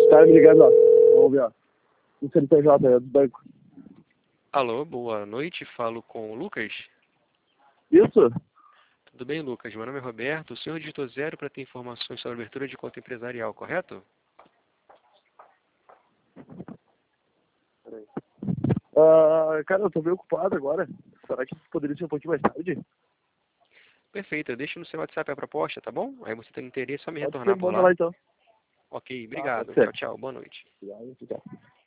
Os caras me ligando, ó. Vamos ver, ó. O CNPJ é do banco. Alô, boa noite. Falo com o Lucas. Isso? Tudo bem, Lucas? Meu nome é Roberto. O senhor digitou 0 para ter informações sobre abertura de conta empresarial, correto? Cara, eu tô meio ocupado agora. Será que poderia ser um pouquinho mais tarde? Perfeito. Eu deixo no seu WhatsApp a proposta, tá bom? Aí você tem interesse, só me Pode ser, retornar por manda lá. lá então. Ok, Tá, pode obrigado. ser. Tchau, tchau. Boa noite. Obrigado, tchau.